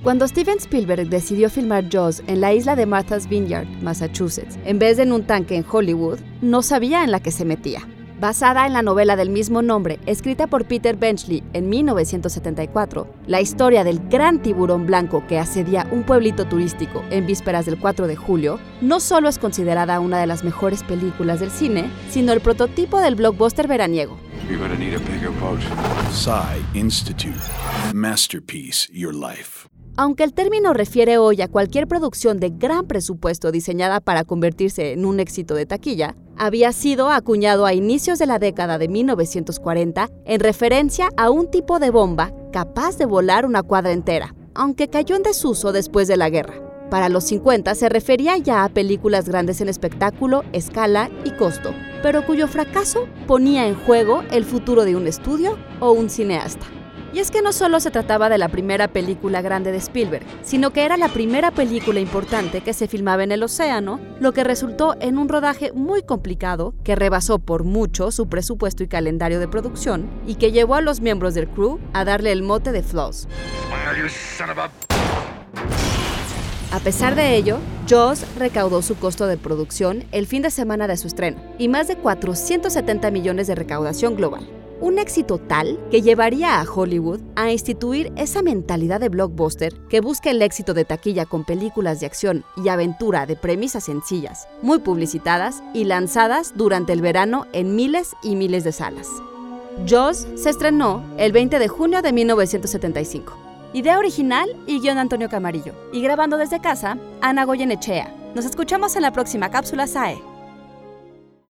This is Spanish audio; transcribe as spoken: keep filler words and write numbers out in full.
Cuando Steven Spielberg decidió filmar Jaws en la isla de Martha's Vineyard, Massachusetts, en vez de en un tanque en Hollywood, no sabía en la que se metía. Basada en la novela del mismo nombre, escrita por Peter Benchley en mil novecientos setenta y cuatro, la historia del gran tiburón blanco que asedia un pueblito turístico en vísperas del cuatro de julio, no solo es considerada una de las mejores películas del cine, sino el prototipo del blockbuster veraniego. You're gonna need a bigger boat. Psy Institute. Masterpiece Your Life. Aunque el término refiere hoy a cualquier producción de gran presupuesto diseñada para convertirse en un éxito de taquilla, había sido acuñado a inicios de la década de mil novecientos cuarenta en referencia a un tipo de bomba capaz de volar una cuadra entera, aunque cayó en desuso después de la guerra. Para los cincuenta se refería ya a películas grandes en espectáculo, escala y costo, pero cuyo fracaso ponía en juego el futuro de un estudio o un cineasta. Y es que no solo se trataba de la primera película grande de Spielberg, sino que era la primera película importante que se filmaba en el océano, lo que resultó en un rodaje muy complicado que rebasó por mucho su presupuesto y calendario de producción y que llevó a los miembros del crew a darle el mote de Floss. A pesar de ello, Jaws recaudó su costo de producción el fin de semana de su estreno y más de cuatrocientos setenta millones de recaudación global. Un éxito tal que llevaría a Hollywood a instituir esa mentalidad de blockbuster que busca el éxito de taquilla con películas de acción y aventura de premisas sencillas, muy publicitadas y lanzadas durante el verano en miles y miles de salas. Jaws se estrenó el veinte de junio de mil novecientos setenta y cinco. Idea original y guión Antonio Camarillo. Y grabando desde casa, Ana Goyenechea. Nos escuchamos en la próxima cápsula S A E.